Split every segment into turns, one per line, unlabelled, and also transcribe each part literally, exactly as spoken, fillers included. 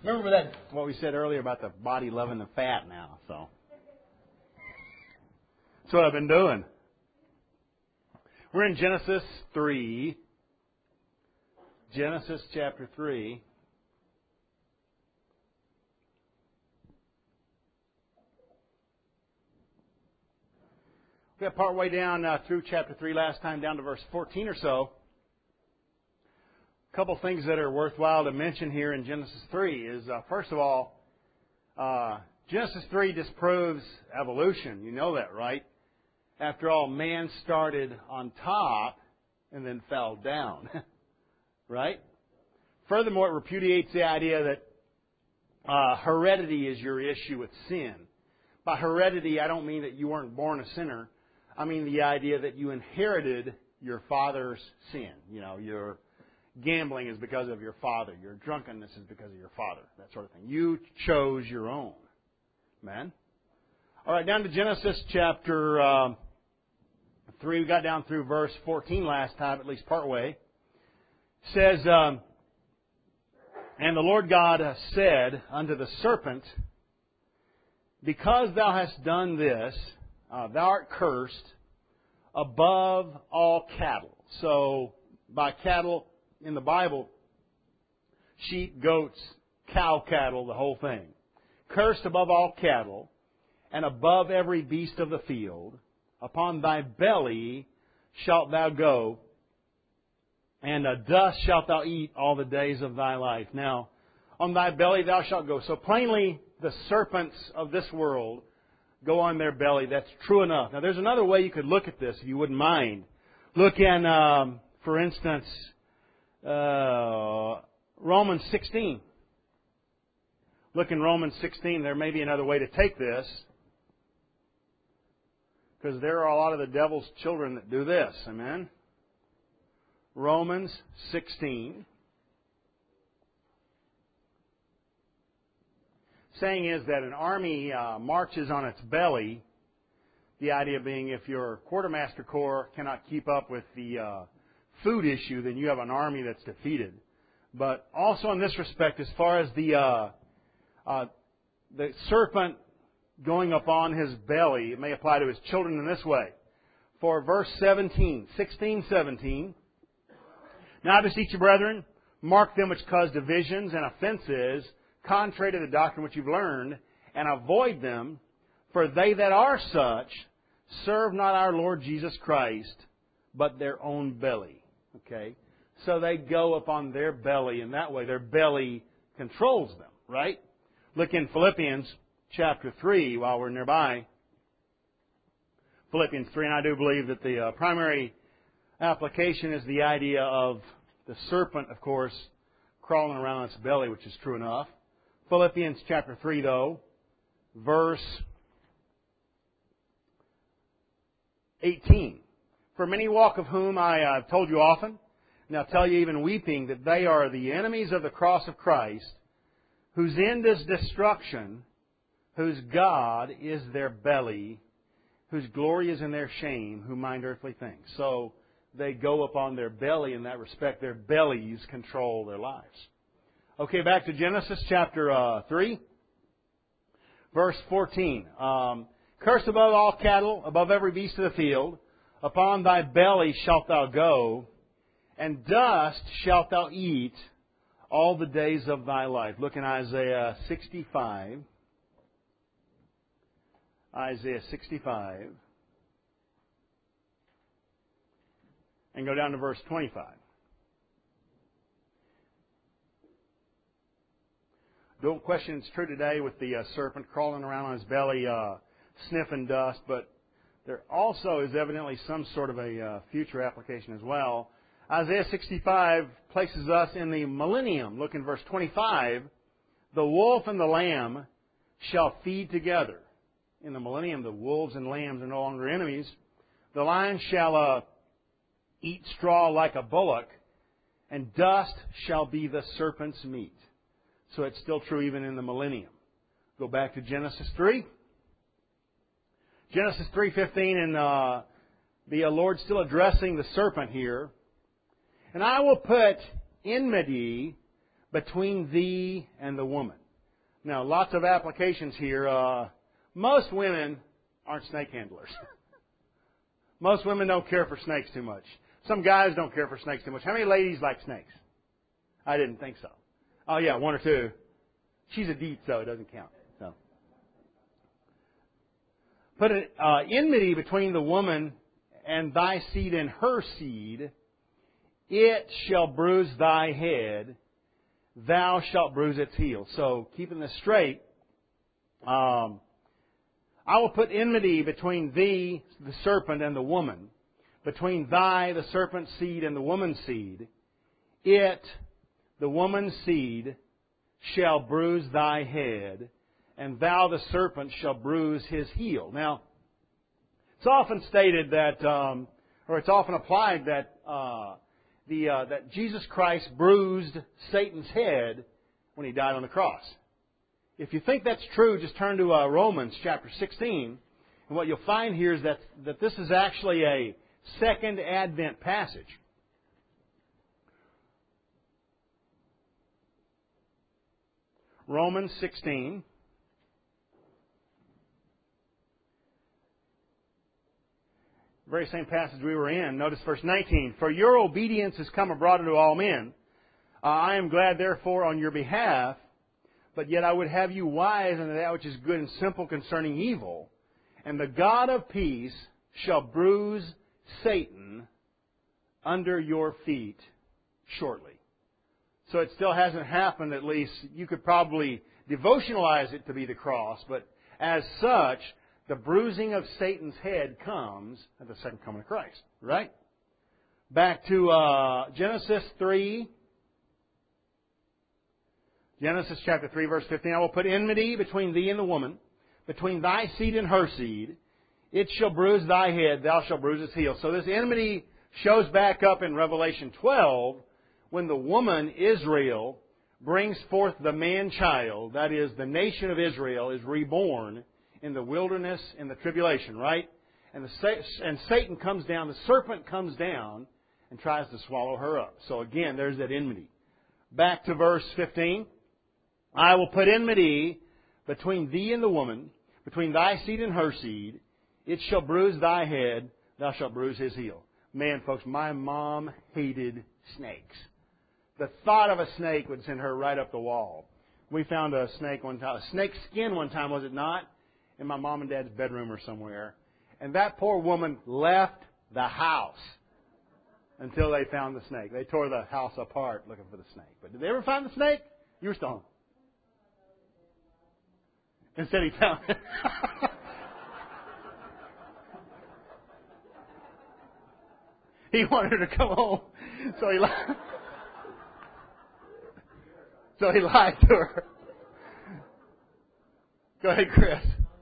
Remember that what we said earlier about the body loving the fat now, so. That's what I've been doing. We're in Genesis three. Genesis chapter three. We got part way down uh, through chapter three last time, down to verse fourteen or so. A couple things that are worthwhile to mention here in Genesis three is, uh, first of all, uh, Genesis three disproves evolution. You know that, right? After all, man started on top and then fell down. Right? Furthermore, it repudiates the idea that uh, heredity is your issue with sin. By heredity, I don't mean that you weren't born a sinner. I mean the idea that you inherited your father's sin. You know, your gambling is because of your father. Your drunkenness is because of your father. That sort of thing. You chose your own. Amen? All right, down to Genesis chapter uh, three. We got down through verse fourteen last time, at least part way. It says, um, And the Lord God said unto the serpent, Because thou hast done this, uh, thou art cursed above all cattle. So, by cattle in the Bible, sheep, goats, cow cattle, the whole thing. Cursed above all cattle, and above every beast of the field. Upon thy belly shalt thou go, and uh, dust shalt thou eat all the days of thy life. Now, on thy belly thou shalt go. So plainly, the serpents of this world go on their belly. That's true enough. Now, there's another way you could look at this, if you wouldn't mind. Look in, um, for instance, uh, Romans sixteen. Look in Romans sixteen. There may be another way to take this, because there are a lot of the devil's children that do this. Amen? Romans sixteen. Saying is that an army uh, marches on its belly. The idea being, if your quartermaster corps cannot keep up with the uh, food issue, then you have an army that's defeated. But also in this respect, as far as the uh, uh, the serpent going upon his belly, it may apply to his children in this way. For verse seventeen, sixteen, seventeen. Now I beseech you, brethren, mark them which cause divisions and offenses, contrary to the doctrine which you've learned, and avoid them, for they that are such serve not our Lord Jesus Christ, but their own belly. Okay? So they go upon their belly, and that way their belly controls them, right? Look in Philippians chapter three while we're nearby. Philippians three, and I do believe that the uh, primary application is the idea of the serpent, of course, crawling around its belly, which is true enough. Philippians chapter three, though, verse eighteen. For many walk of whom I have told you often, and I tell you even weeping, that they are the enemies of the cross of Christ, whose end is destruction, whose God is their belly, whose glory is in their shame, who mind earthly things. So they go upon their belly in that respect. Their bellies control their lives. Okay, back to Genesis chapter uh, three, verse fourteen. Um, Cursed above all cattle, above every beast of the field, upon thy belly shalt thou go, and dust shalt thou eat all the days of thy life. Look in Isaiah sixty-five. Isaiah sixty-five. And go down to verse twenty-five. Don't question it's true today with the uh, serpent crawling around on his belly, uh, sniffing dust, but there also is evidently some sort of a uh, future application as well. Isaiah sixty-five places us in the millennium. Look in verse twenty-five. The wolf and the lamb shall feed together. In the millennium, the wolves and lambs are no longer enemies. The lion shall uh, eat straw like a bullock, and dust shall be the serpent's meat. So it's still true even in the millennium. Go back to Genesis three. Genesis three fifteen, and uh, the uh, Lord still addressing the serpent here. And I will put enmity between thee and the woman. Now, lots of applications here. Uh, most women aren't snake handlers. Most women don't care for snakes too much. Some guys don't care for snakes too much. How many ladies like snakes? I didn't think so. Oh, yeah, one or two. She's a deep, so it doesn't count. So, put an uh, enmity between the woman and thy seed and her seed. It shall bruise thy head. Thou shalt bruise its heel. So, keeping this straight, um, I will put enmity between thee, the serpent, and the woman, between thy, the serpent's seed, and the woman's seed. It, the woman's seed, shall bruise thy head, and thou, the serpent, shall bruise his heel. Now, it's often stated that, um, or it's often applied that uh, the uh, that Jesus Christ bruised Satan's head when He died on the cross. If you think that's true, just turn to uh, Romans chapter sixteen, and what you'll find here is that that this is actually a second Advent passage. Romans sixteen. Very same passage we were in. Notice verse nineteen. For your obedience has come abroad unto all men. Uh, I am glad therefore on your behalf, but yet I would have you wise unto that which is good and simple concerning evil. And the God of peace shall bruise Satan under your feet shortly. So it still hasn't happened, at least. You could probably devotionalize it to be the cross, but as such, the bruising of Satan's head comes at the second coming of Christ. Right? Back to uh, Genesis three. Genesis chapter three, verse fifteen. I will put enmity between thee and the woman, between thy seed and her seed. It shall bruise thy head, thou shalt bruise its heel. So this enmity shows back up in Revelation twelve, when the woman, Israel, brings forth the man-child, that is, the nation of Israel is reborn in the wilderness in the tribulation, right? And, the, and Satan comes down, the serpent comes down and tries to swallow her up. So again, there's that enmity. Back to verse fifteen. I will put enmity between thee and the woman, between thy seed and her seed. It shall bruise thy head, thou shalt bruise his heel. Man, folks, my mom hated snakes. The thought of a snake would send her right up the wall. We found a snake one time, a snake skin one time, was it not? In my mom and dad's bedroom or somewhere. And that poor woman left the house until they found the snake. They tore the house apart looking for the snake. But did they ever find the snake? You were still home. Instead he found it. He wanted her to come home. So he lied. So he lied to her. Go ahead, Chris.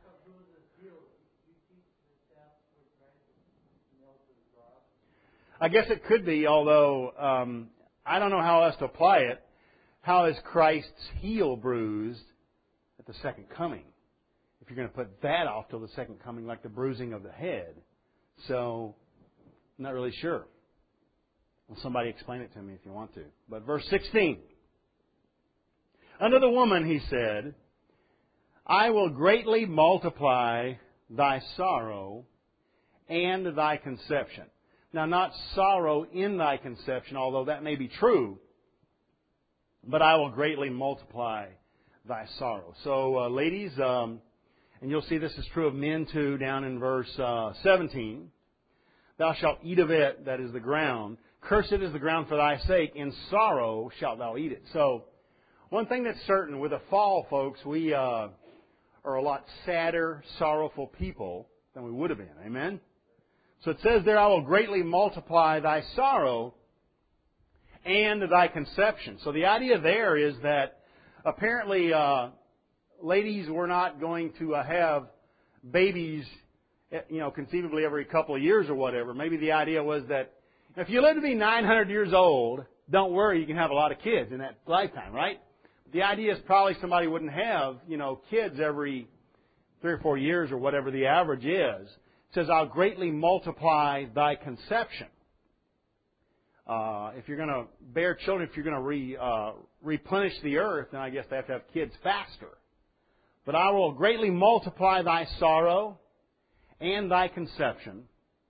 I guess it could be, although um, I don't know how else to apply it. How is Christ's heel bruised at the second coming? If you're going to put that off till the second coming, like the bruising of the head. So, I'm not really sure. Well, somebody explain it to me if you want to. But verse sixteen. Unto the woman he said, I will greatly multiply thy sorrow and thy conception. Now, not sorrow in thy conception, although that may be true, but I will greatly multiply thy sorrow. So, uh, ladies, um, and you'll see this is true of men too, down in verse uh, seventeen. Thou shalt eat of it, that is the ground. Cursed is the ground for thy sake. In sorrow shalt thou eat it. So, one thing that's certain, with the fall, folks, we uh, are a lot sadder, sorrowful people than we would have been. Amen? So it says there, I will greatly multiply thy sorrow and thy conception. So the idea there is that apparently uh, ladies were not going to uh, have babies, you know, conceivably every couple of years or whatever. Maybe the idea was that if you live to be nine hundred years old, don't worry, you can have a lot of kids in that lifetime, right? The idea is probably somebody wouldn't have, you know, kids every three or four years or whatever the average is. It says, I'll greatly multiply thy conception. Uh, if you're going to bear children, if you're going to re, uh, replenish the earth, then I guess they have to have kids faster. But I will greatly multiply thy sorrow and thy conception.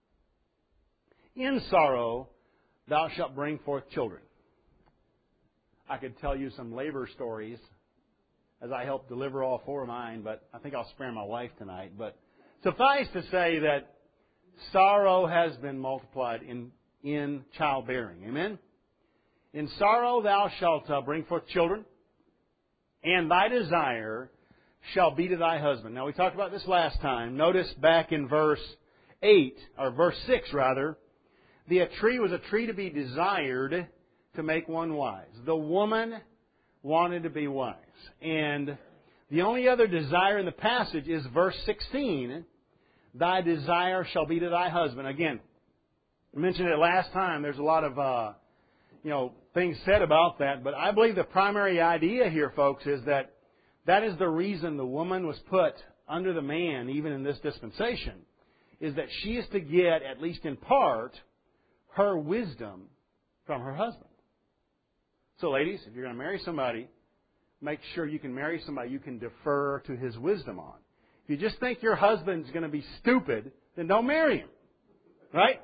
In sorrow thou shalt bring forth children. I could tell you some labor stories as I help deliver all four of mine, but I think I'll spare my wife tonight. But suffice to say that sorrow has been multiplied in, in childbearing. Amen? In sorrow thou shalt uh, bring forth children, and thy desire shall be to thy husband. Now we talked about this last time. Notice back in verse eight, or verse six rather, the tree was a tree to be desired to make one wise. The woman wanted to be wise. And the only other desire in the passage is verse sixteen, thy desire shall be to thy husband. Again, I mentioned it last time. There's a lot of, uh, you know, things said about that. But I believe the primary idea here, folks, is that that is the reason the woman was put under the man, even in this dispensation, is that she is to get, at least in part, her wisdom from her husband. So, ladies, if you're going to marry somebody, make sure you can marry somebody you can defer to his wisdom on. If you just think your husband's going to be stupid, then don't marry him. Right?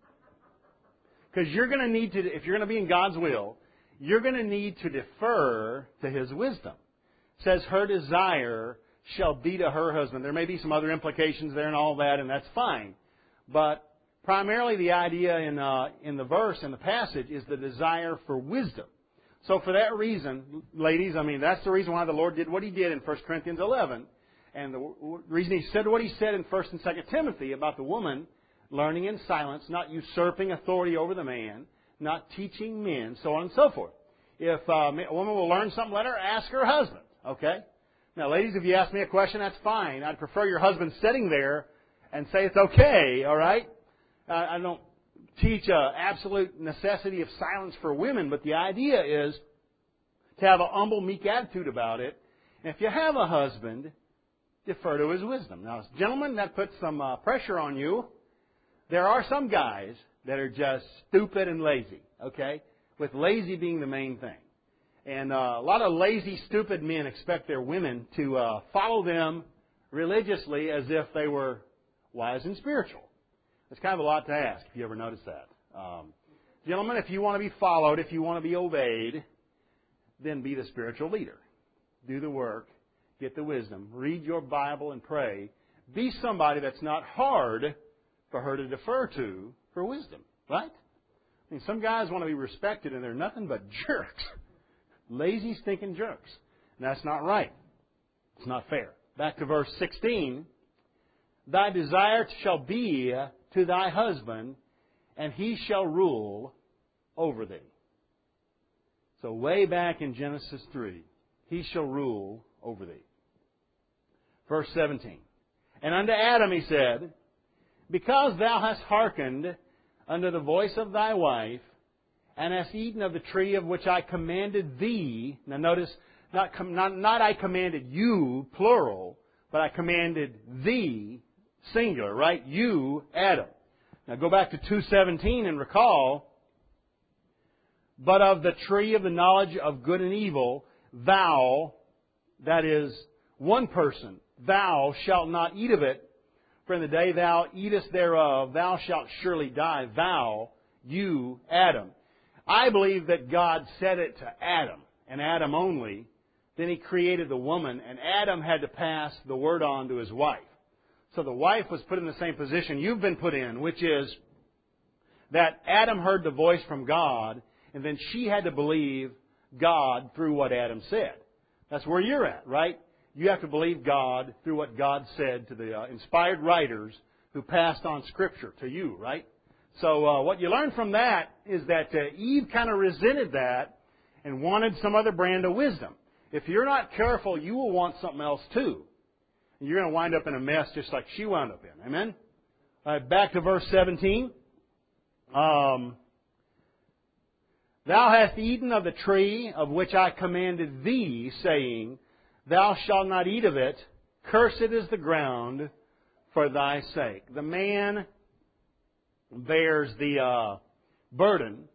Because you're going to need to, if you're going to be in God's will, you're going to need to defer to his wisdom. It says her desire shall be to her husband. There may be some other implications there and all that, and that's fine. But primarily the idea in uh, in the verse, in the passage, is the desire for wisdom. So for that reason, ladies, I mean, that's the reason why the Lord did what He did in First Corinthians eleven. And the reason He said what He said in First and Second Timothy about the woman learning in silence, not usurping authority over the man, not teaching men, so on and so forth. If uh, a woman will learn something, let her ask her husband. Okay? Now, ladies, if you ask me a question, that's fine. I'd prefer your husband sitting there and say it's okay, all right? Uh, I don't teach an absolute necessity of silence for women, but the idea is to have a humble, meek attitude about it. And if you have a husband, defer to his wisdom. Now, gentlemen, that puts some uh, pressure on you. There are some guys that are just stupid and lazy, okay? With lazy being the main thing. And uh, a lot of lazy, stupid men expect their women to uh, follow them religiously as if they were wise and spiritual. It's kind of a lot to ask, if you ever notice that. Um, gentlemen, if you want to be followed, if you want to be obeyed, then be the spiritual leader. Do the work. Get the wisdom. Read your Bible and pray. Be somebody that's not hard for her to defer to for wisdom. Right? I mean, some guys want to be respected and they're nothing but jerks. Lazy, stinking jerks. And that's not right. It's not fair. Back to verse sixteen. Thy desire shall be to thy husband, and he shall rule over thee. So way back in Genesis three, he shall rule over thee. Verse seventeen. And unto Adam he said, because thou hast hearkened unto the voice of thy wife, and hast eaten of the tree of which I commanded thee. Now notice, not, not, not I commanded you, plural, but I commanded thee, singular, right? You, Adam. Now go back to two seventeen and recall, but of the tree of the knowledge of good and evil, thou, that is, one person, thou shalt not eat of it, for in the day thou eatest thereof, thou shalt surely die, thou, you, Adam. I believe that God said it to Adam, and Adam only. Then He created the woman, and Adam had to pass the word on to his wife. So the wife was put in the same position you've been put in, which is that Adam heard the voice from God, and then she had to believe God through what Adam said. That's where you're at, right? You have to believe God through what God said to the uh, inspired writers who passed on Scripture to you, right? So uh, what you learn from that is that uh, Eve kind of resented that and wanted some other brand of wisdom. If you're not careful, you will want something else too. And you're going to wind up in a mess just like she wound up in. Amen? All right, back to verse seventeen. Um, Thou hast eaten of the tree of which I commanded thee, saying, Thou shalt not eat of it. Cursed is the ground for thy sake. The man bears the uh, burden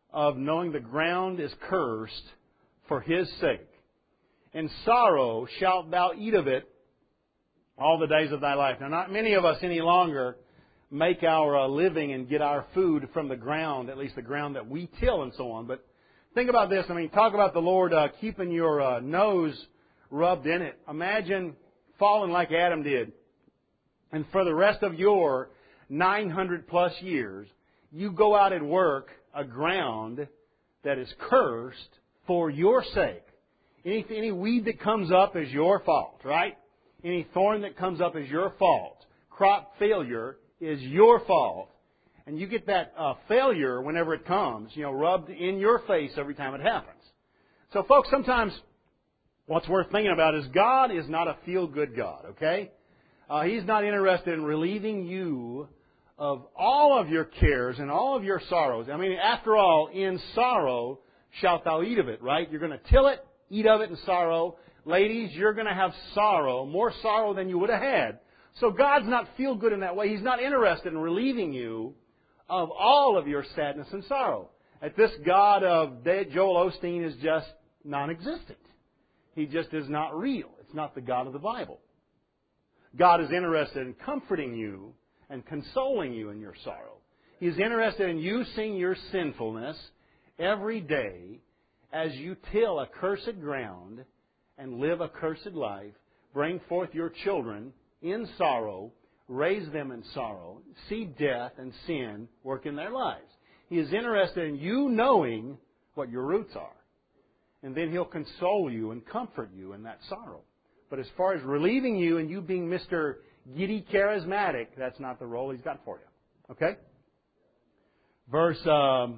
of knowing the ground is cursed for His sake. In sorrow shalt thou eat of it all the days of thy life. Now, not many of us any longer make our uh, living and get our food from the ground, at least the ground that we till and so on. But think about this. I mean, talk about the Lord uh, keeping your uh, nose rubbed in it. Imagine falling like Adam did. And for the rest of your nine hundred plus years, you go out and work a ground that is cursed for your sake. Any, any weed that comes up is your fault, right? Any thorn that comes up is your fault. Crop failure is your fault. And you get that uh, failure whenever it comes, you know, rubbed in your face every time it happens. So, folks, sometimes what's worth thinking about is God is not a feel-good God, okay? Uh, He's not interested in relieving you of all of your cares and all of your sorrows. I mean, after all, in sorrow shalt thou eat of it, right? You're going to till it, eat of it in sorrow. Ladies, you're going to have sorrow, more sorrow than you would have had. So God's not feel good in that way. He's not interested in relieving you of all of your sadness and sorrow. At this God of Joel Osteen is just non-existent. He just is not real. It's not the God of the Bible. God is interested in comforting you and consoling you in your sorrow. He's interested in you seeing your sinfulness every day as you till a cursed ground and live a cursed life, bring forth your children in sorrow, raise them in sorrow, see death and sin work in their lives. He is interested in you knowing what your roots are. And then He'll console you and comfort you in that sorrow. But as far as relieving you and you being Mister Giddy Charismatic, that's not the role He's got for you. Okay? Verse um,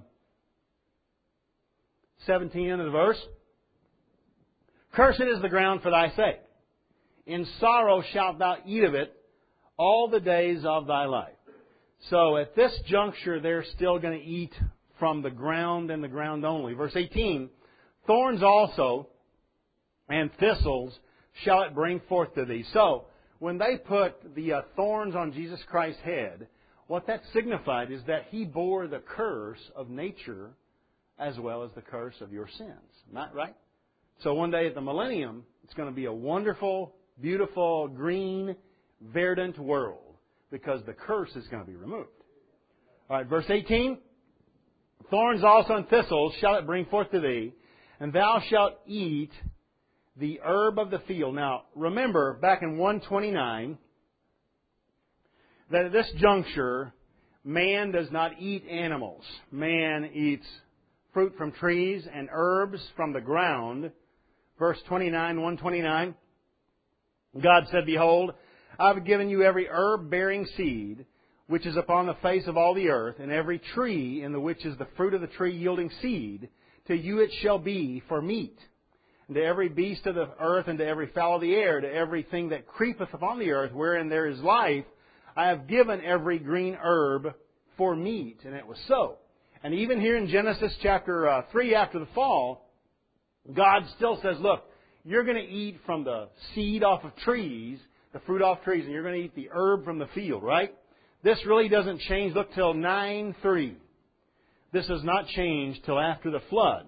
seventeen into the verse. Cursed is the ground for thy sake. In sorrow shalt thou eat of it all the days of thy life. So at this juncture, they're still going to eat from the ground and the ground only. Verse eighteen, thorns also and thistles shall it bring forth to thee. So, when they put the uh, thorns on Jesus Christ's head, what that signified is that He bore the curse of nature as well as the curse of your sins. Not right? So one day at the millennium, it's going to be a wonderful, beautiful, green, verdant world because the curse is going to be removed. All right, verse eighteen. Thorns also and thistles shall it bring forth to thee, and thou shalt eat the herb of the field. Now, remember, back in one twenty-nine, that at this juncture, man does not eat animals. Man eats fruit from trees and herbs from the ground. Verse twenty-nine, one twenty-nine, God said, Behold, I have given you every herb bearing seed, which is upon the face of all the earth, and every tree in the which is the fruit of the tree yielding seed, to you it shall be for meat. And to every beast of the earth, and to every fowl of the air, to everything that creepeth upon the earth, wherein there is life, I have given every green herb for meat. And it was so. And even here in Genesis chapter uh, three, after the fall, God still says, look, you're going to eat from the seed off of trees, the fruit off trees, and you're going to eat the herb from the field, right? This really doesn't change. Look till nine three. This does not change till after the flood.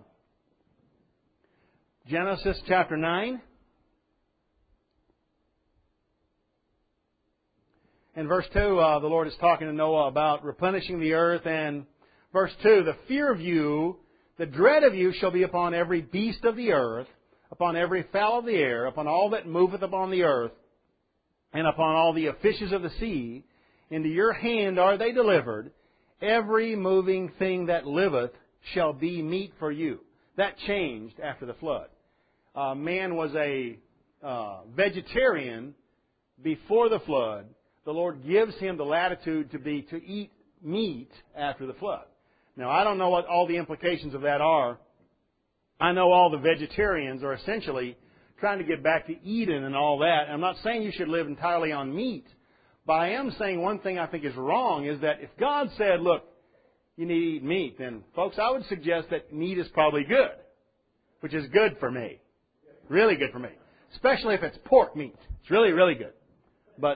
Genesis chapter nine. In verse two, uh, the Lord is talking to Noah about replenishing the earth. And verse two, the fear of you, the dread of you shall be upon every beast of the earth, upon every fowl of the air, upon all that moveth upon the earth, and upon all the fishes of the sea. Into your hand are they delivered. Every moving thing that liveth shall be meat for you. That changed after the flood. Uh, man was a uh, vegetarian before the flood. The Lord gives him the latitude to be to eat meat after the flood. Now, I don't know what all the implications of that are. I know all the vegetarians are essentially trying to get back to Eden and all that. I'm not saying you should live entirely on meat, but I am saying one thing I think is wrong is that if God said, look, you need to eat meat, then, folks, I would suggest that meat is probably good, which is good for me. Really good for me. Especially if it's pork meat. It's really, really good. But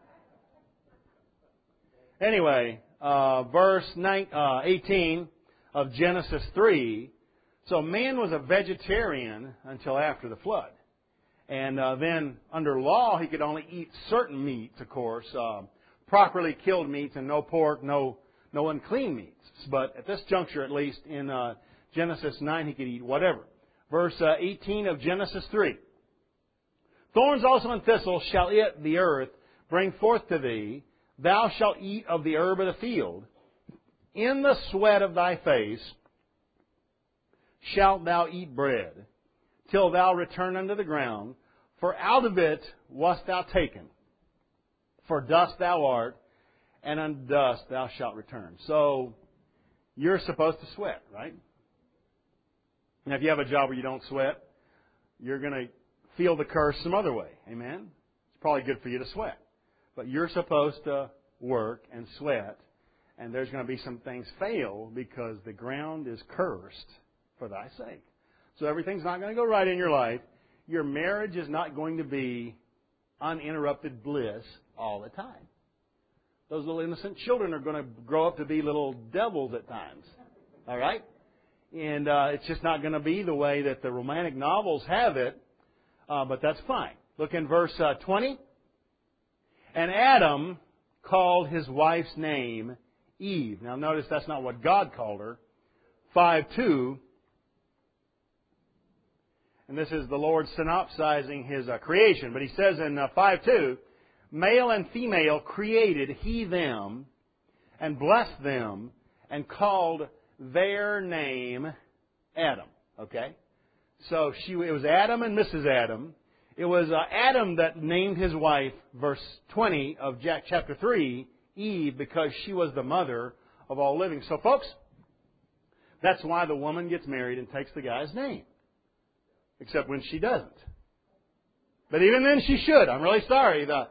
anyway, uh, verse eighteen, of Genesis three. So man was a vegetarian until after the flood. And uh, then under law, he could only eat certain meats, of course, uh, properly killed meats, and no pork, no no unclean meats. But at this juncture, at least, in uh, Genesis nine, he could eat whatever. Verse uh, eighteen of Genesis three. Thorns also and thistles shall it, the earth, bring forth to thee. Thou shalt eat of the herb of the field. In the sweat of thy face shalt thou eat bread, till thou return unto the ground. For out of it wast thou taken. For dust thou art, and unto dust thou shalt return. So, you're supposed to sweat, right? Now, if you have a job where you don't sweat, you're going to feel the curse some other way. Amen? It's probably good for you to sweat. But you're supposed to work and sweat, and there's going to be some things fail because the ground is cursed for thy sake. So everything's not going to go right in your life. Your marriage is not going to be uninterrupted bliss all the time. Those little innocent children are going to grow up to be little devils at times. All right? And uh, it's just not going to be the way that the romantic novels have it, uh, but that's fine. Look in verse uh, twenty. And Adam called his wife's name Eve. Now notice that's not what God called her. five two. And this is the Lord synopsizing His uh, creation. But He says in uh, five two, male and female created He them, and blessed them, and called their name Adam. Okay? So she, it was Adam and Missus Adam. It was uh, Adam that named his wife, verse twenty of chapter three, Eve, because she was the mother of all living. So folks, that's why the woman gets married and takes the guy's name. Except when she doesn't. But even then she should. I'm really sorry. The,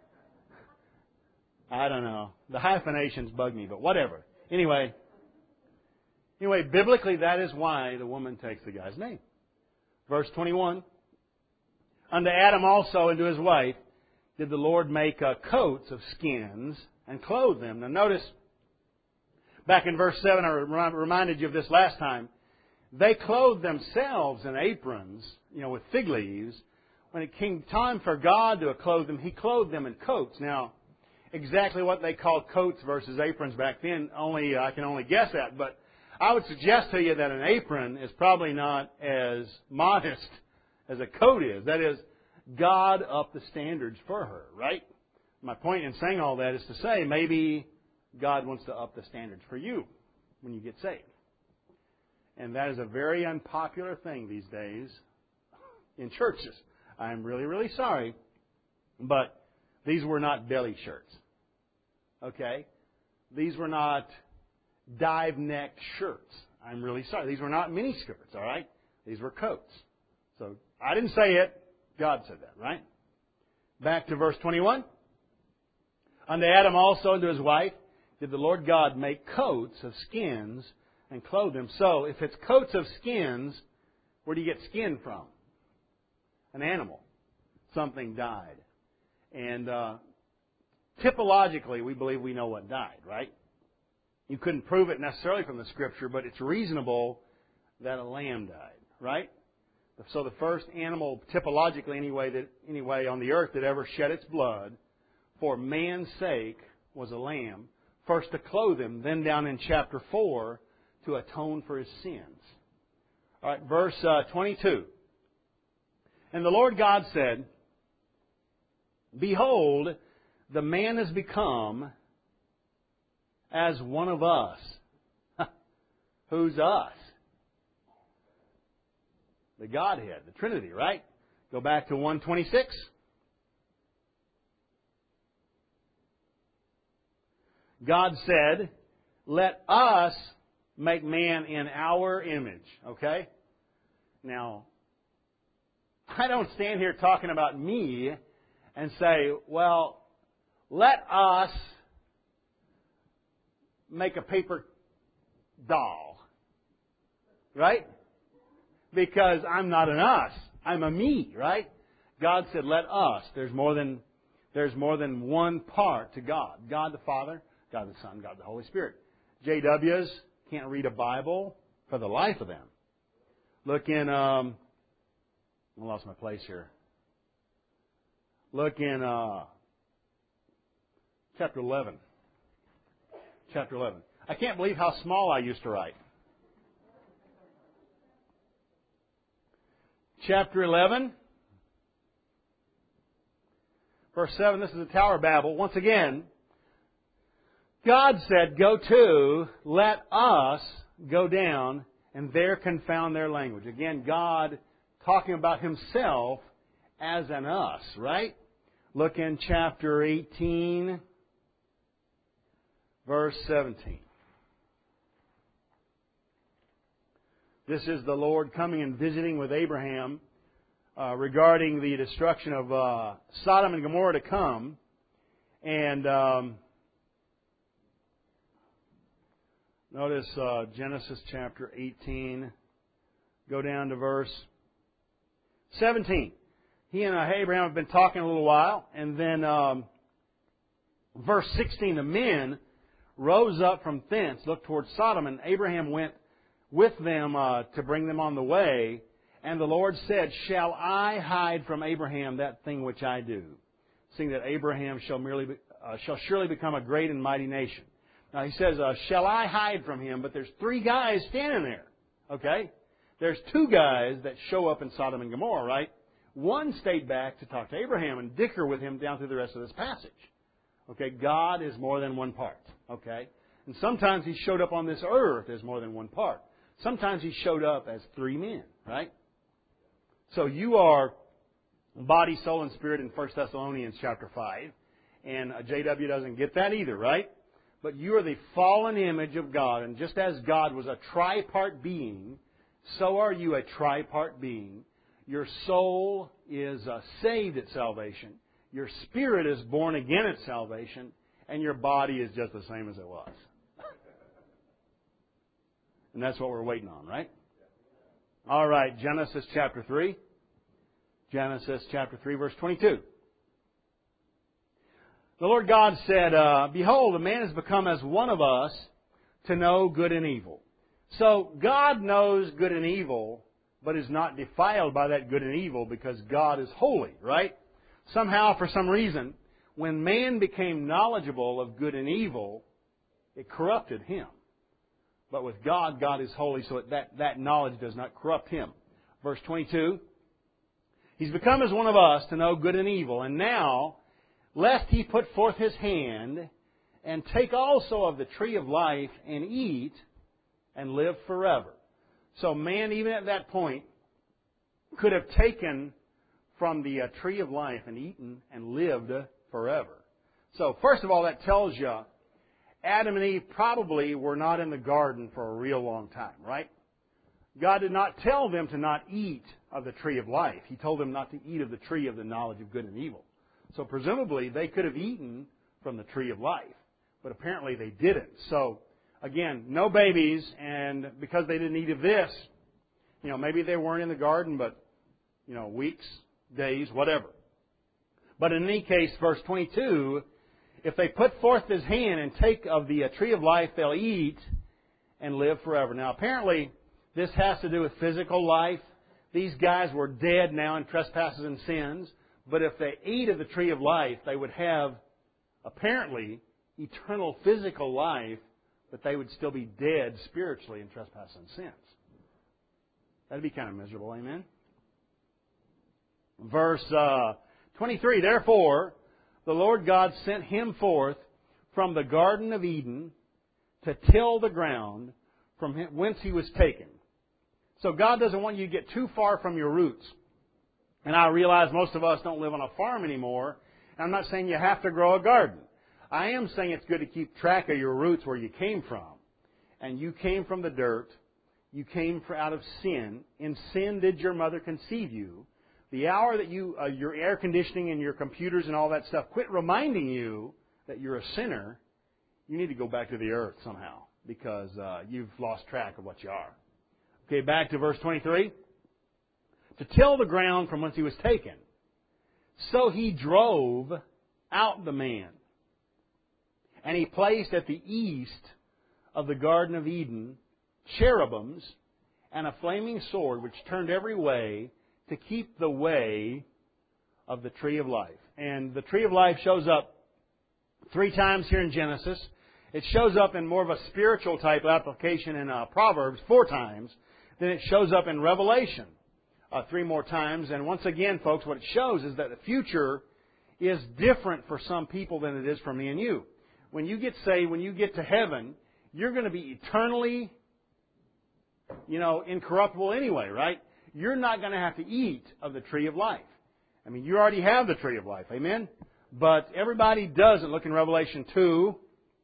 I don't know. The hyphenations bug me, but whatever. Anyway, anyway, biblically that is why the woman takes the guy's name. Verse twenty-one. Unto Adam also and to his wife did the Lord make uh, coats of skins and clothe them. Now notice, back in verse seven, I reminded you of this last time. They clothed themselves in aprons, you know, with fig leaves. When it came time for God to clothe them, He clothed them in coats. Now, exactly what they called coats versus aprons back then, only I can only guess at. But I would suggest to you that an apron is probably not as modest as a coat is. That is, God upped the standards for her, right? My point in saying all that is to say maybe God wants to up the standards for you when you get saved. And that is a very unpopular thing these days in churches. I'm really, really sorry, but these were not belly shirts. Okay? These were not dive-necked shirts. I'm really sorry. These were not mini skirts, all right? These were coats. So I didn't say it. God said that, right? Back to verse twenty-one. Unto Adam also and to his wife did the Lord God make coats of skins and clothe them. So, if it's coats of skins, where do you get skin from? An animal. Something died. And uh, typologically, we believe we know what died, right? You couldn't prove it necessarily from the Scripture, but it's reasonable that a lamb died, right? So the first animal, typologically anyway, that anyway on the earth that ever shed its blood for man's sake was a lamb. First to clothe him, then down in chapter four to atone for his sins. All right, verse uh, twenty-two. And the Lord God said, Behold, the man has become as one of us. Who's us? The Godhead, the Trinity, right? Go back to one twenty-six. God said, let us make man in our image. Okay? Now, I don't stand here talking about me and say, well, let us make a paper doll. Right? Because I'm not an us. I'm a me, right? God said, let us. There's more than, there's more than one part to God. God the Father, God the Son, God the Holy Spirit. J W's can't read a Bible for the life of them. Look in, um, I lost my place here. Look in uh, chapter eleven. Chapter eleven. I can't believe how small I used to write. Chapter eleven. Verse seven, this is the Tower of Babel. Once again, God said, go to, let us go down, and there confound their language. Again, God talking about Himself as an us, right? Look in chapter eighteen, verse seventeen. This is the Lord coming and visiting with Abraham uh, regarding the destruction of uh, Sodom and Gomorrah to come. And um, notice uh, Genesis chapter eighteen. Go down to verse seventeen. He and Abraham have been talking a little while. And then um, verse sixteen, the men rose up from thence, looked towards Sodom, and Abraham went with them uh, to bring them on the way. And the Lord said, shall I hide from Abraham that thing which I do, seeing that Abraham shall merely be, uh, shall surely become a great and mighty nation. Now he says, uh, shall I hide from him? But there's three guys standing there. Okay? There's two guys that show up in Sodom and Gomorrah, right? One stayed back to talk to Abraham and dicker with him down through the rest of this passage. Okay? God is more than one part. Okay? And sometimes He showed up on this earth as more than one part. Sometimes He showed up as three men, right? So you are body, soul, and spirit in First Thessalonians chapter five. And J W doesn't get that either, right? But you are the fallen image of God. And just as God was a tripart being, so are you a tripart being. Your soul is uh, saved at salvation. Your spirit is born again at salvation. And your body is just the same as it was. And that's what we're waiting on, right? All right, Genesis chapter three. Genesis chapter three, verse twenty-two. The Lord God said, uh, behold, a man has become as one of us to know good and evil. So God knows good and evil, but is not defiled by that good and evil because God is holy, right? Somehow, for some reason, when man became knowledgeable of good and evil, it corrupted him. But with God, God is holy, so that, that knowledge does not corrupt Him. Verse twenty-two, He's become as one of us to know good and evil. And now, lest He put forth His hand and take also of the tree of life and eat and live forever. So man, even at that point, could have taken from the uh, tree of life and eaten and lived forever. So first of all, that tells you Adam and Eve probably were not in the garden for a real long time, right? God did not tell them to not eat of the tree of life. He told them not to eat of the tree of the knowledge of good and evil. So presumably they could have eaten from the tree of life, but apparently they didn't. So again, no babies, and because they didn't eat of this, you know, maybe they weren't in the garden, but, you know, weeks, days, whatever. But in any case, verse twenty-two, if they put forth His hand and take of the tree of life, they'll eat and live forever. Now, apparently, this has to do with physical life. These guys were dead now in trespasses and sins. But if they ate of the tree of life, they would have, apparently, eternal physical life, but they would still be dead spiritually in trespasses and sins. That'd be kind of miserable, amen? Verse uh, twenty-three, therefore, the Lord God sent him forth from the Garden of Eden to till the ground from whence he was taken. So God doesn't want you to get too far from your roots. And I realize most of us don't live on a farm anymore. I'm not saying you have to grow a garden. I am saying it's good to keep track of your roots, where you came from. And you came from the dirt. You came out of sin. In sin did your mother conceive you. The hour that you, uh, your air conditioning and your computers and all that stuff quit reminding you that you're a sinner, you need to go back to the earth somehow, because uh, you've lost track of what you are. Okay, back to verse twenty-three. To till the ground from whence he was taken. So he drove out the man. And he placed at the east of the Garden of Eden cherubims and a flaming sword which turned every way to keep the way of the tree of life. And the tree of life shows up three times here in Genesis. It shows up in more of a spiritual type application in uh, Proverbs four times. Then it shows up in Revelation uh, three more times. And once again, folks, what it shows is that the future is different for some people than it is for me and you. When you get saved, when you get to heaven, you're going to be eternally, you know, incorruptible anyway, right? You're not going to have to eat of the tree of life. I mean, you already have the tree of life, amen? But everybody doesn't. Look in Revelation two.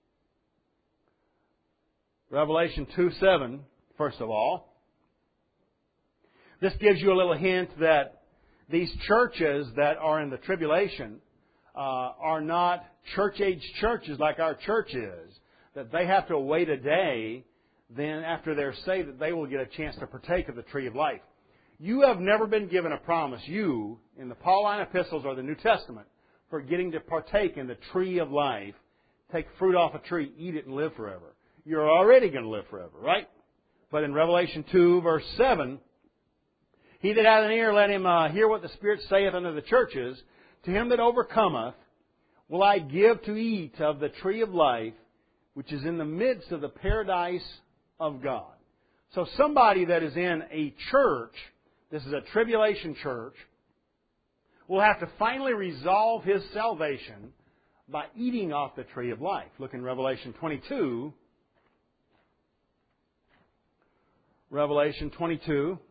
Revelation two seven, first of all. This gives you a little hint that these churches that are in the tribulation uh, are not church-age churches like our church is. That they have to wait a day, then after they're saved, that they will get a chance to partake of the tree of life. You have never been given a promise, you, in the Pauline epistles or the New Testament, for getting to partake in the tree of life, take fruit off a tree, eat it, and live forever. You're already going to live forever, right? But in Revelation two, verse seven, he that hath an ear, let him uh, hear what the Spirit saith unto the churches. To him that overcometh will I give to eat of the tree of life, which is in the midst of the paradise of God. So somebody that is in a church, this is a tribulation church, will have to finally resolve his salvation by eating off the tree of life. Look in Revelation twenty-two. Revelation twenty-two.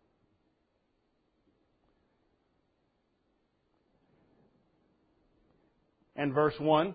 And verse one.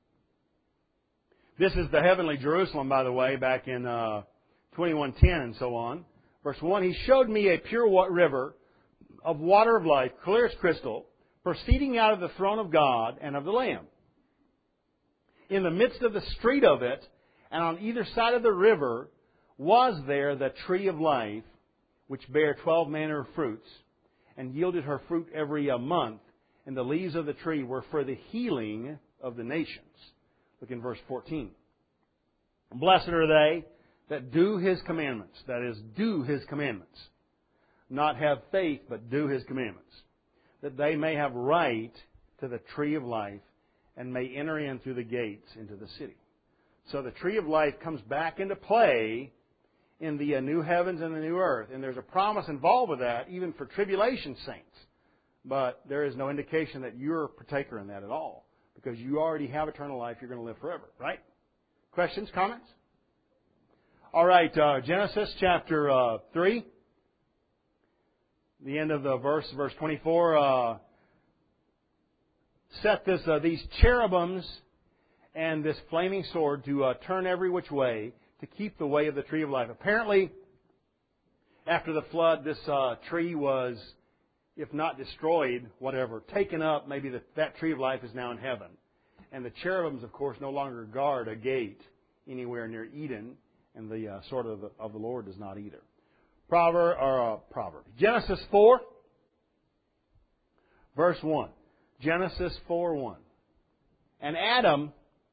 This is the heavenly Jerusalem, by the way, back in uh, twenty-one ten and so on. Verse one, he showed me a pure river of water of life, clear as crystal, proceeding out of the throne of God and of the Lamb. In the midst of the street of it, and on either side of the river, was there the tree of life, which bare twelve manner of fruits, and yielded her fruit every a month, and the leaves of the tree were for the healing of the nations. Look in verse fourteen. Blessed are they that do His commandments, that is, do His commandments. Not have faith, but do His commandments. That they may have right to the tree of life, and may enter in through the gates into the city. So the tree of life comes back into play in the new heavens and the new earth. And there's a promise involved with that, even for tribulation saints. But there is no indication that you're a partaker in that at all. Because you already have eternal life, you're going to live forever, right? Questions, comments? All right, uh, Genesis chapter uh, three. The end of the verse, verse twenty-four. Uh, set this uh, these cherubims and this flaming sword to uh, turn every which way to keep the way of the tree of life. Apparently, after the flood, this uh, tree was, if not destroyed, whatever, taken up. Maybe the, that tree of life is now in heaven. And the cherubims, of course, no longer guard a gate anywhere near Eden, and the uh, sword of the, of the Lord does not either. Proverb, or uh, Proverb. Genesis four, verse one. Genesis four one. And Adam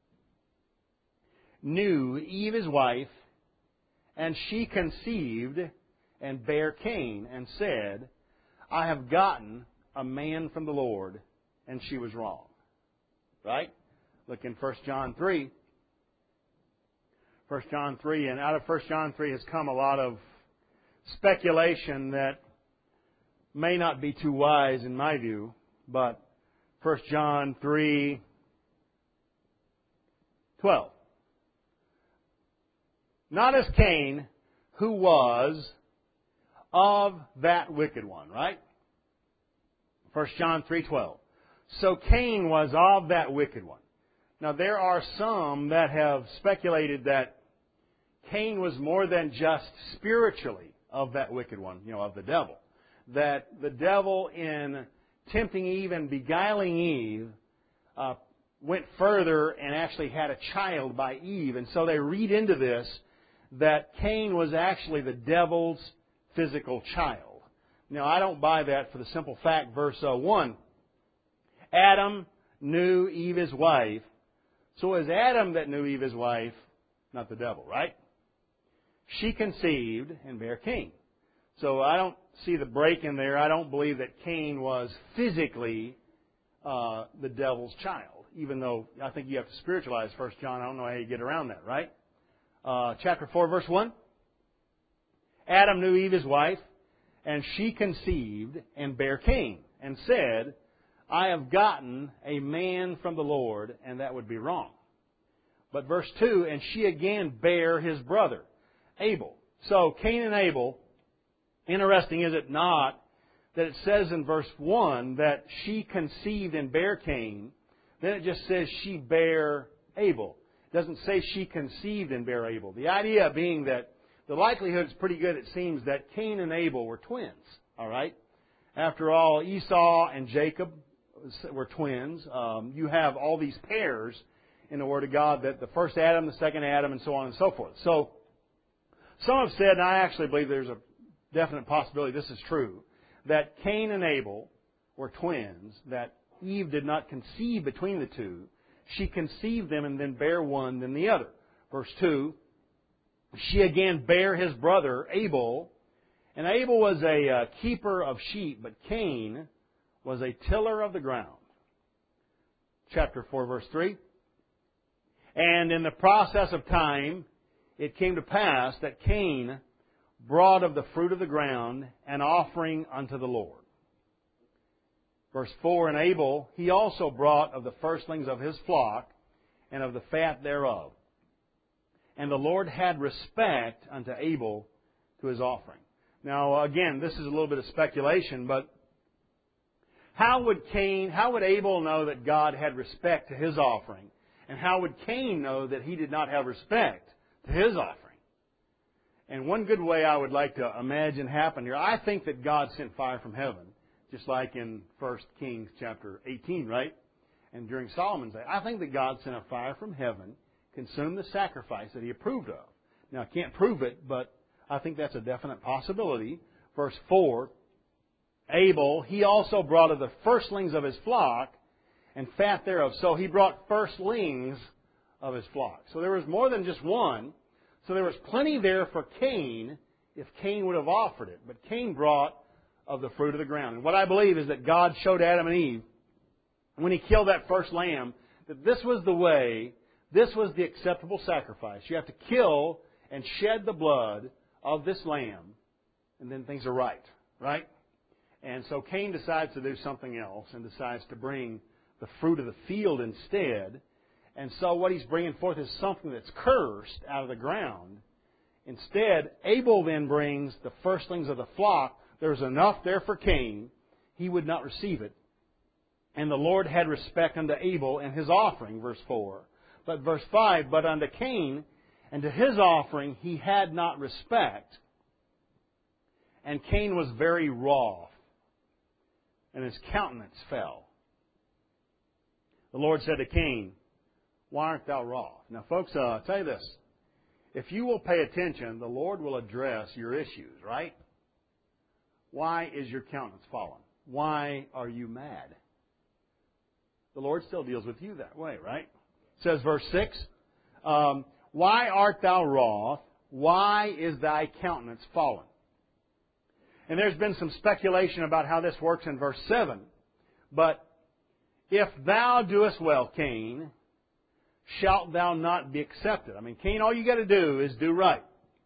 knew Eve his wife, and she conceived and bare Cain, and said, I have gotten a man from the Lord, and she was wrong. Right? Look in First John three. First John three, and out of First John three has come a lot of speculation that may not be too wise in my view, but First John three twelve. Not as Cain, who was of that wicked one, right? First John three twelve. So Cain was of that wicked one. Now there are some that have speculated that Cain was more than just spiritually of that wicked one, you know, of the devil. That the devil, in tempting Eve and beguiling Eve, uh, went further and actually had a child by Eve. And so they read into this that Cain was actually the devil's physical child. Now, I don't buy that for the simple fact, verse one, Adam knew Eve his wife. So it was Adam that knew Eve his wife, not the devil, right? she conceived and bare Cain. So I don't see the break in there. I don't believe that Cain was physically uh, the devil's child, even though I think you have to spiritualize First John. I don't know how you get around that, right? Uh, chapter four, verse one. Adam knew Eve his wife, and she conceived and bare Cain, and said, I have gotten a man from the Lord, and that would be wrong. But verse two, and she again bare his brother, Abel. So Cain and Abel, interesting is it not that it says in verse one that she conceived and bare Cain, then it just says she bare Abel. It doesn't say she conceived and bare Abel. The idea being that the likelihood is pretty good, it seems, that Cain and Abel were twins. All right? After all, Esau and Jacob were twins. Um, you have all these pairs in the Word of God, that the first Adam, the second Adam, and so on and so forth. So, some have said, and I actually believe there's a definite possibility this is true, that Cain and Abel were twins, that Eve did not conceive between the two. She conceived them and then bare one, then the other. Verse two, she again bare his brother Abel, and Abel was a uh, keeper of sheep, but Cain was a tiller of the ground. Chapter four, verse three. And in the process of time, it came to pass that Cain brought of the fruit of the ground an offering unto the Lord. Verse four, and Abel, he also brought of the firstlings of his flock and of the fat thereof. And the Lord had respect unto Abel to his offering. Now, again, this is a little bit of speculation, but how would Cain, how would Abel know that God had respect to his offering? And how would Cain know that he did not have respect to his offering? And one good way I would like to imagine happen here, I think that God sent fire from heaven, just like in First Kings chapter eighteen, right? And during Solomon's day, I think that God sent a fire from heaven, consumed the sacrifice that He approved of. Now, I can't prove it, but I think that's a definite possibility. Verse four, Abel, he also brought of the firstlings of his flock and fat thereof. So he brought firstlings of his flock. So there was more than just one. So there was plenty there for Cain if Cain would have offered it. But Cain brought of the fruit of the ground. And what I believe is that God showed Adam and Eve, when He killed that first lamb, that this was the way, this was the acceptable sacrifice. You have to kill and shed the blood of this lamb, and then things are right. Right? And so Cain decides to do something else and decides to bring the fruit of the field instead. And so what he's bringing forth is something that's cursed out of the ground. Instead, Abel then brings the firstlings of the flock. There's enough there for Cain. He would not receive it. And the Lord had respect unto Abel and his offering, verse four. But verse five, but unto Cain and to his offering he had not respect. And Cain was very wroth, and his countenance fell. The Lord said to Cain, why art thou wroth? Now, folks, uh, I'll tell you this. If you will pay attention, the Lord will address your issues, right? Why is your countenance fallen? Why are you mad? The Lord still deals with you that way, right? It says, verse six, um, why art thou wroth? Why is thy countenance fallen? And there's been some speculation about how this works in verse seven. But if thou doest well, Cain, shalt thou not be accepted. I mean, Cain, all you got to do is do right.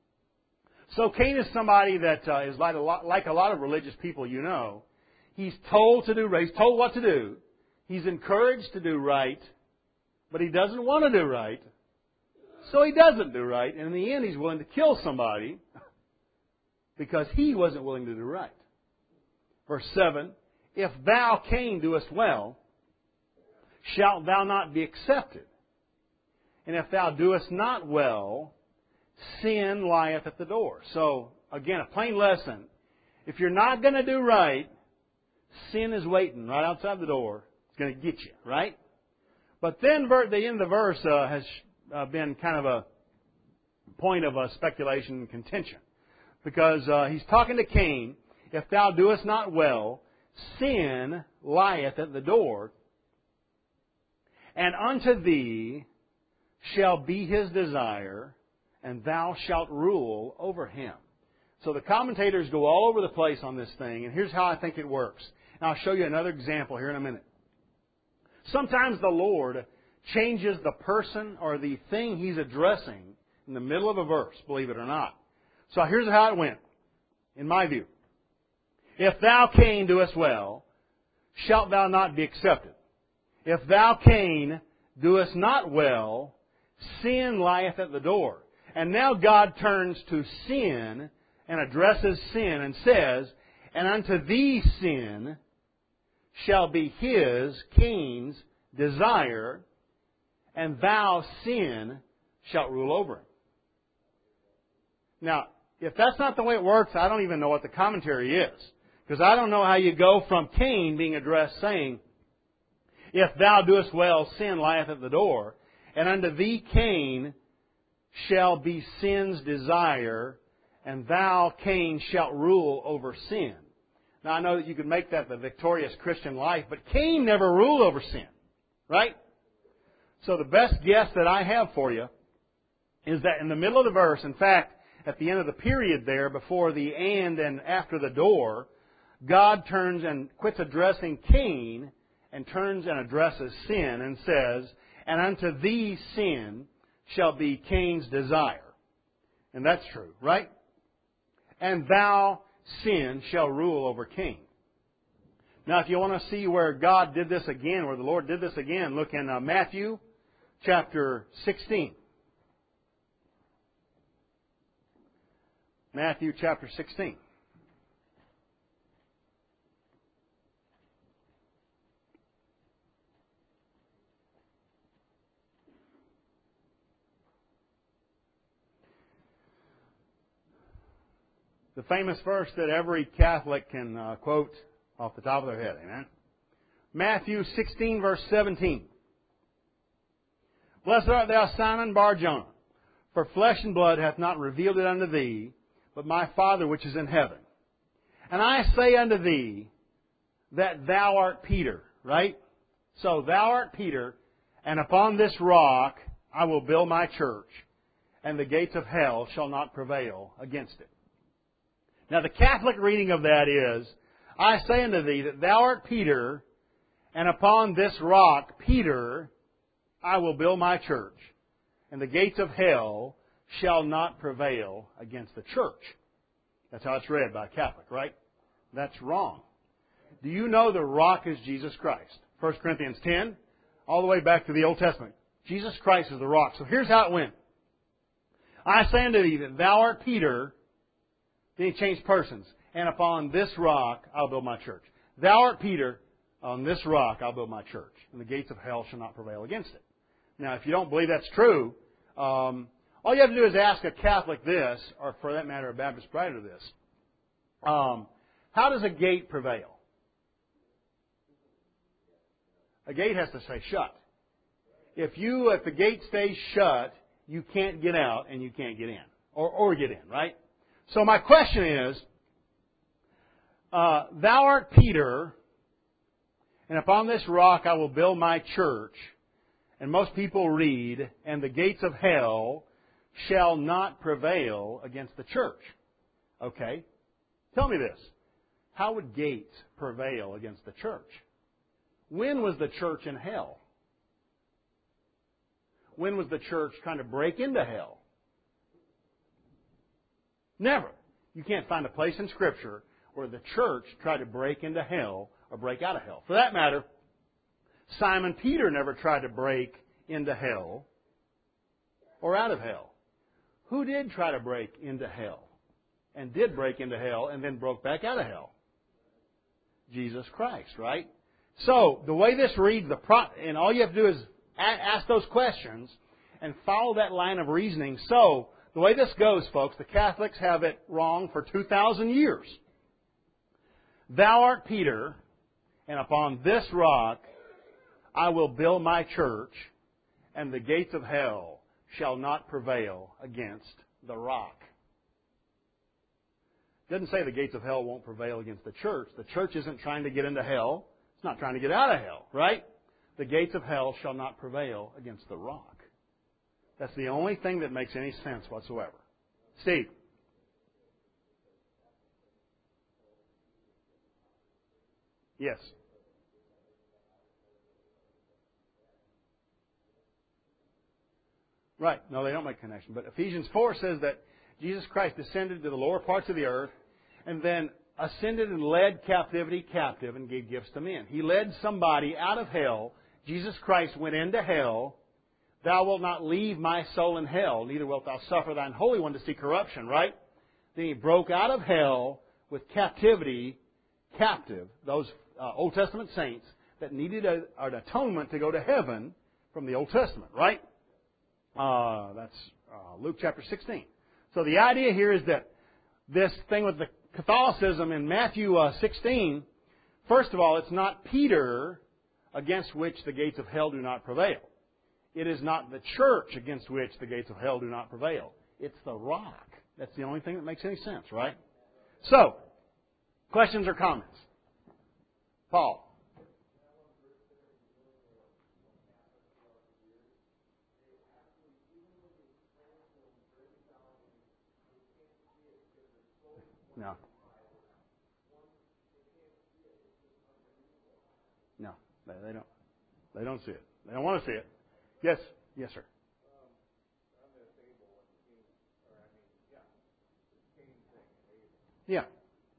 So Cain is somebody that uh, is like a, lot, like a lot of religious people you know. He's told to do right. He's told what to do. He's encouraged to do right, but he doesn't want to do right. So he doesn't do right. And in the end, he's willing to kill somebody because he wasn't willing to do right. Verse seven, if thou, Cain, doest well, shalt thou not be accepted? And if thou doest not well, sin lieth at the door. So, again, a plain lesson. If you're not going to do right, sin is waiting right outside the door. It's going to get you, right? But then the end of the verse uh, has uh, been kind of a point of uh, speculation and contention. Because uh, he's talking to Cain, if thou doest not well, sin lieth at the door, and unto thee shall be his desire, and thou shalt rule over him. So the commentators go all over the place on this thing, and here's how I think it works. And I'll show you another example here in a minute. Sometimes the Lord changes the person or the thing He's addressing in the middle of a verse, believe it or not. So here's how it went, in my view. If thou, Cain, doest well, shalt thou not be accepted. If thou, Cain, doest not well, sin lieth at the door. And now God turns to sin and addresses sin and says, and unto thee, sin, shall be his, Cain's, desire, and thou, sin, shalt rule over him. Now, if that's not the way it works, I don't even know what the commentary is. Because I don't know how you go from Cain being addressed saying, if thou doest well, sin lieth at the door, and unto thee, Cain, shall be sin's desire, and thou, Cain, shalt rule over sin. Now, I know that you could make that the victorious Christian life, but Cain never ruled over sin. Right? So the best guess that I have for you is that in the middle of the verse, in fact, at the end of the period there, before the and and after the door, God turns and quits addressing Cain and turns and addresses sin and says, and unto thee, sin, shall be Cain's desire. And that's true, right? And thou, sin, shall rule over Cain. Now, if you want to see where God did this again, where the Lord did this again, look in uh, Matthew chapter sixteen. Matthew chapter sixteen. The famous verse that every Catholic can uh, quote off the top of their head. Amen? Matthew sixteen, verse seventeen. Blessed art thou, Simon Bar-Jonah, for flesh and blood hath not revealed it unto thee, but my Father which is in heaven. And I say unto thee that thou art Peter, right? So thou art Peter, and upon this rock I will build my church, and the gates of hell shall not prevail against it. Now the Catholic reading of that is, I say unto thee that thou art Peter, and upon this rock, Peter, I will build my church, and the gates of hell shall not prevail against the church. That's how it's read by a Catholic, right? That's wrong. Do you know the rock is Jesus Christ? First Corinthians ten, all the way back to the Old Testament. Jesus Christ is the rock. So here's how it went. I say unto thee that thou art Peter, then he changed persons, and upon this rock I'll build my church. Thou art Peter, on this rock I'll build my church, and the gates of hell shall not prevail against it. Now, if you don't believe that's true, um, all you have to do is ask a Catholic this, or for that matter, a Baptist writer this. Um, how does a gate prevail? A gate has to stay shut. If you, if the gate stays shut, you can't get out and you can't get in, or or get in, right? So my question is, uh, thou art Peter, and upon this rock I will build my church. And most people read, and the gates of hell shall not prevail against the church. Okay? Tell me this. How would gates prevail against the church? When was the church in hell? When was the church trying to break into hell? Never. You can't find a place in Scripture where the church tried to break into hell or break out of hell. For that matter, Simon Peter never tried to break into hell or out of hell. Who did try to break into hell and did break into hell and then broke back out of hell? Jesus Christ, right? So, the way this reads, the pro- and all you have to do is ask those questions and follow that line of reasoning. So, the way this goes, folks, the Catholics have it wrong for two thousand years. Thou art Peter, and upon this rock I will build my church, and the gates of hell shall not prevail against the rock. It doesn't say the gates of hell won't prevail against the church. The church isn't trying to get into hell. It's not trying to get out of hell, right? The gates of hell shall not prevail against the rock. That's the only thing that makes any sense whatsoever. Steve. Yes. Right. No, they don't make a connection. But Ephesians four says that Jesus Christ descended to the lower parts of the earth and then ascended and led captivity captive and gave gifts to men. He led somebody out of hell. Jesus Christ went into hell. Thou wilt not leave my soul in hell, neither wilt thou suffer thine Holy One to see corruption, right? Then He broke out of hell with captivity captive, those uh, Old Testament saints that needed a, an atonement to go to heaven from the Old Testament, right? Uh, that's uh, Luke chapter sixteen. So the idea here is that this thing with the Catholicism in Matthew uh, sixteen, first of all, it's not Peter against which the gates of hell do not prevail. It is not the church against which the gates of hell do not prevail. It's the rock. That's the only thing that makes any sense, right? So, questions or comments? Paul. No. No, they, they don't. They don't see it. They don't want to see it. Yes, yes, sir. Yeah.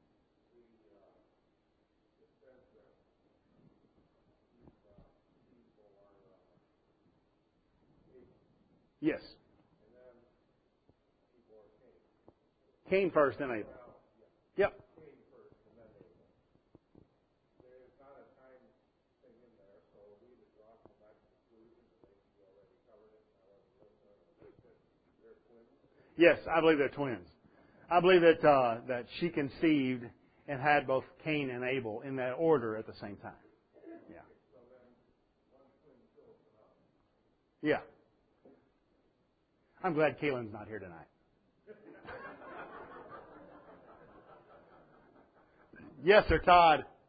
Yes. Cain first, then Abel. Yep. Yes, I believe they're twins. I believe that uh, that she conceived and had both Cain and Abel in that order at the same time. Yeah. Yeah. I'm glad Kaylin's not here tonight. Yes, sir, Todd.